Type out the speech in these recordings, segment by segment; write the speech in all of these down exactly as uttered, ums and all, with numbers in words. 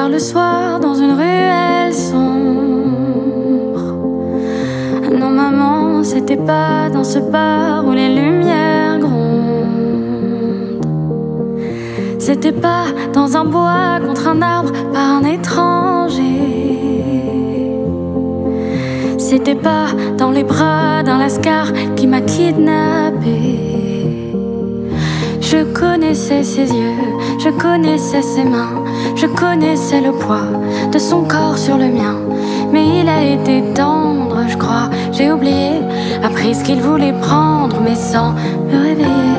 tard le soir dans une ruelle sombre. Non maman, c'était pas dans ce bar où les lumières grondent. C'était pas dans un bois contre un arbre par un étranger. C'était pas dans les bras d'un lascar qui m'a kidnappée. Je connaissais ses yeux, je connaissais ses mains, je connaissais le poids de son corps sur le mien. Mais il a été tendre, je crois, j'ai oublié, appris ce qu'il voulait prendre, mais sans me réveiller.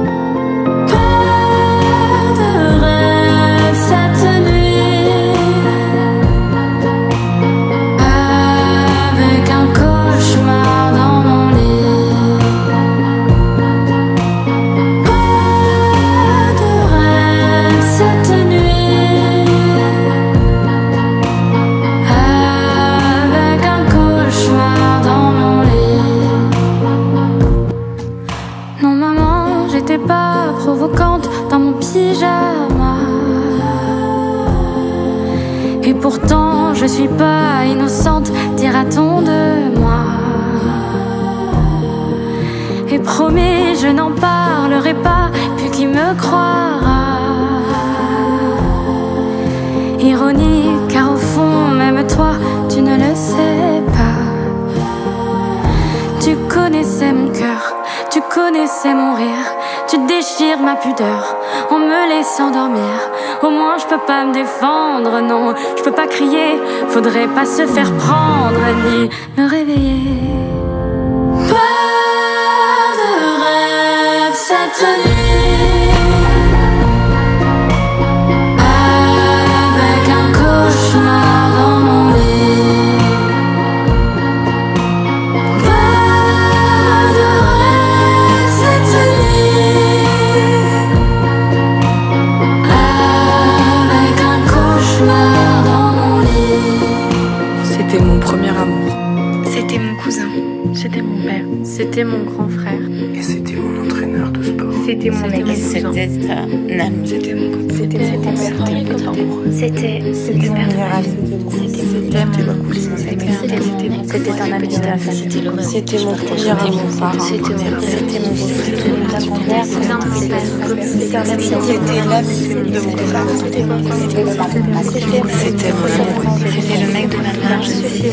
Pas de rêve cette nuit, avec un cauchemar dans mon lit. Pas de rêve cette nuit, avec un cauchemar dans mon lit. Non maman, j'étais pas provocante dans mon pyjama. Et pourtant je suis pas innocente, dira-t-on de moi. Et promis, je n'en parlerai pas, puis qui me croira. Ironie, car au fond, même toi, tu ne le sais pas. Tu connaissais mon cœur, tu connaissais mon rire, tu déchires ma pudeur en me laissant dormir. Au moins je peux pas me défendre, non, je peux pas crier, faudrait pas se faire prendre ni me réveiller. Pas de rêve cette nuit, avec un cauchemar dans mon lit. Pas de rêve cette nuit, avec un cauchemar dans mon lit. C'était mon premier amour. C'était mon cousin. C'était mon père. C'était mon grand frère. Et c'était mon entraîneur de sport. C'était mon ex. C'était un ami. C'était mon copain. C'était mon père. C'était C'était mon meilleur ami. C'était mon cousin. C'était un ami de la famille. C'était le C'était mon premier amour. C'était mon C'était mon C'était mon grand-père. Cousin de mon père. C'était un ami C'était l'ami de mon frère. C'était mon C'était mon amour. C'était le mec de ma mère. C'était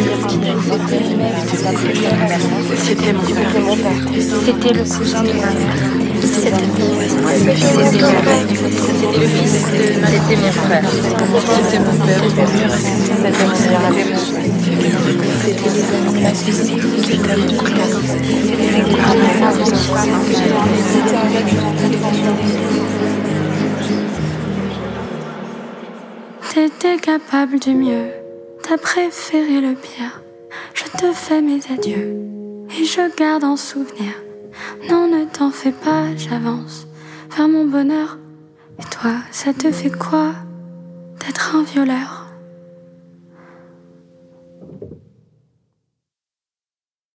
C'était mon père. C'était le cousin de ma mère. C'était mon C'était le fils de ma C'était mon frère. C'était mon père. C'était mon meilleur ami. C'était mon classe. T'étais capable du mieux, t'as préféré le pire. Je te fais mes adieux et je garde en souvenir. Non, ne t'en fais pas, j'avance vers mon bonheur. Et toi, ça te fait quoi d'être un violeur?